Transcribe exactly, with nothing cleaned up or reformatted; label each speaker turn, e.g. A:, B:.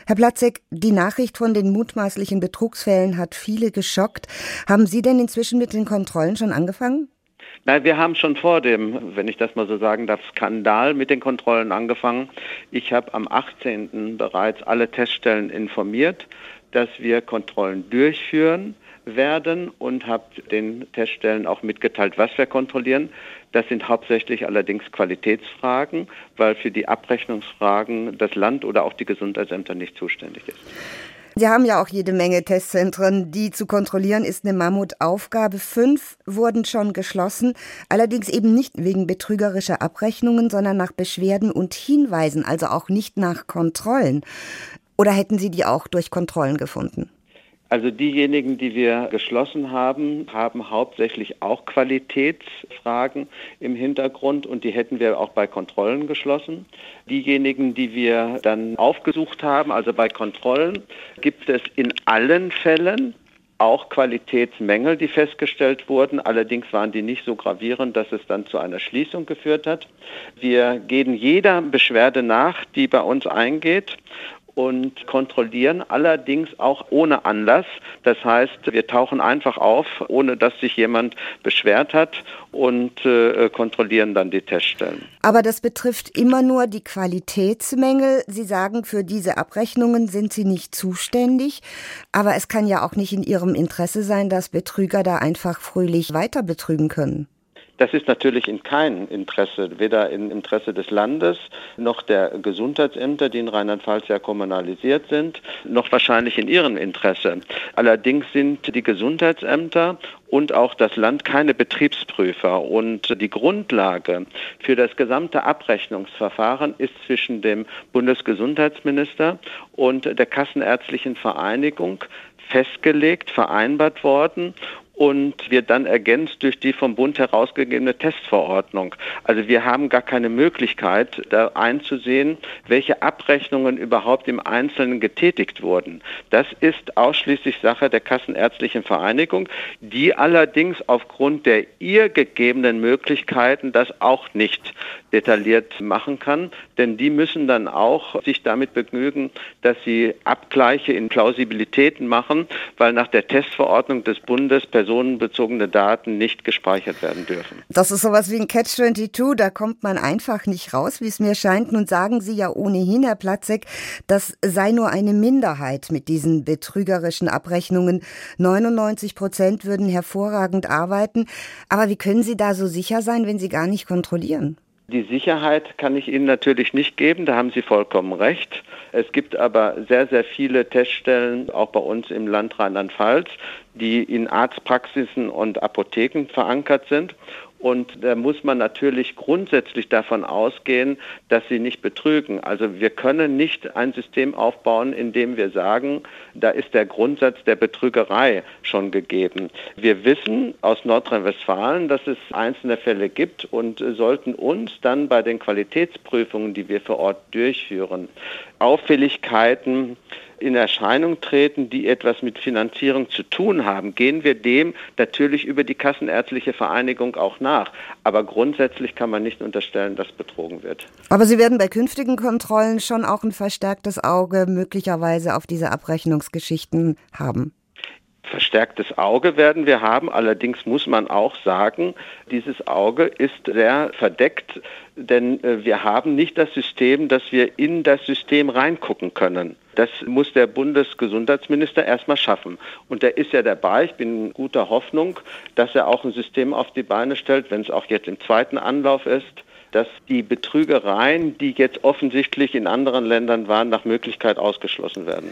A: Herr Platzek, die Nachricht von den mutmaßlichen Betrugsfällen hat viele geschockt. Haben Sie denn inzwischen mit den Kontrollen schon angefangen?
B: Nein, wir haben schon vor dem, wenn ich das mal so sagen darf, Skandal mit den Kontrollen angefangen. Ich habe am achtzehnten bereits alle Teststellen informiert, dass wir Kontrollen durchführen werden und habe den Teststellen auch mitgeteilt, was wir kontrollieren. Das sind hauptsächlich allerdings Qualitätsfragen, weil für die Abrechnungsfragen das Land oder auch die Gesundheitsämter nicht zuständig ist.
A: Sie haben ja auch jede Menge Testzentren. Die zu kontrollieren ist eine Mammutaufgabe. Fünf wurden schon geschlossen, allerdings eben nicht wegen betrügerischer Abrechnungen, sondern nach Beschwerden und Hinweisen, also auch nicht nach Kontrollen. Oder hätten Sie die auch durch Kontrollen gefunden?
B: Also diejenigen, die wir geschlossen haben, haben hauptsächlich auch Qualitätsfragen im Hintergrund und die hätten wir auch bei Kontrollen geschlossen. Diejenigen, die wir dann aufgesucht haben, also bei Kontrollen, gibt es in allen Fällen auch Qualitätsmängel, die festgestellt wurden. Allerdings waren die nicht so gravierend, dass es dann zu einer Schließung geführt hat. Wir gehen jeder Beschwerde nach, die bei uns eingeht, und kontrollieren allerdings auch ohne Anlass. Das heißt, wir tauchen einfach auf, ohne dass sich jemand beschwert hat und äh, kontrollieren dann die Teststellen.
A: Aber das betrifft immer nur die Qualitätsmängel. Sie sagen, für diese Abrechnungen sind Sie nicht zuständig. Aber es kann ja auch nicht in Ihrem Interesse sein, dass Betrüger da einfach fröhlich weiter betrügen können.
B: Das ist natürlich in keinem Interesse, weder im Interesse des Landes noch der Gesundheitsämter, die in Rheinland-Pfalz ja kommunalisiert sind, noch wahrscheinlich in ihrem Interesse. Allerdings sind die Gesundheitsämter und auch das Land keine Betriebsprüfer. Und die Grundlage für das gesamte Abrechnungsverfahren ist zwischen dem Bundesgesundheitsminister und der Kassenärztlichen Vereinigung festgelegt, vereinbart worden und wird dann ergänzt durch die vom Bund herausgegebene Testverordnung. Also wir haben gar keine Möglichkeit, da einzusehen, welche Abrechnungen überhaupt im Einzelnen getätigt wurden. Das ist ausschließlich Sache der Kassenärztlichen Vereinigung, die allerdings aufgrund der ihr gegebenen Möglichkeiten das auch nicht detailliert machen kann, denn die müssen dann auch sich damit begnügen, dass sie Abgleiche in Plausibilitäten machen, weil nach der Testverordnung des Bundes personenbezogene Daten nicht gespeichert werden dürfen.
A: Das ist sowas wie ein Catch zweiundzwanzig, da kommt man einfach nicht raus, wie es mir scheint. Nun sagen Sie ja ohnehin, Herr Platzek, das sei nur eine Minderheit mit diesen betrügerischen Abrechnungen. neunundneunzig Prozent würden hervorragend arbeiten. Aber wie können Sie da so sicher sein, wenn Sie gar nicht kontrollieren?
B: Die Sicherheit kann ich Ihnen natürlich nicht geben, da haben Sie vollkommen recht. Es gibt aber sehr, sehr viele Teststellen, auch bei uns im Land Rheinland-Pfalz, die in Arztpraxisen und Apotheken verankert sind. Und da muss man natürlich grundsätzlich davon ausgehen, dass sie nicht betrügen. Also wir können nicht ein System aufbauen, in dem wir sagen, da ist der Grundsatz der Betrügerei schon gegeben. Wir wissen aus Nordrhein-Westfalen, dass es einzelne Fälle gibt und sollten uns dann bei den Qualitätsprüfungen, die wir vor Ort durchführen, Auffälligkeiten in Erscheinung treten, die etwas mit Finanzierung zu tun haben, gehen wir dem natürlich über die Kassenärztliche Vereinigung auch nach. Aber grundsätzlich kann man nicht unterstellen, dass betrogen wird.
A: Aber Sie werden bei künftigen Kontrollen schon auch ein verstärktes Auge möglicherweise auf diese Abrechnungsgeschichten haben.
B: Verstärktes Auge werden wir haben. Allerdings muss man auch sagen, dieses Auge ist sehr verdeckt, denn wir haben nicht das System, dass wir in das System reingucken können. Das muss der Bundesgesundheitsminister erstmal schaffen. Und der ist ja dabei. Ich bin in guter Hoffnung, dass er auch ein System auf die Beine stellt, wenn es auch jetzt im zweiten Anlauf ist, dass die Betrügereien, die jetzt offensichtlich in anderen Ländern waren, nach Möglichkeit ausgeschlossen werden.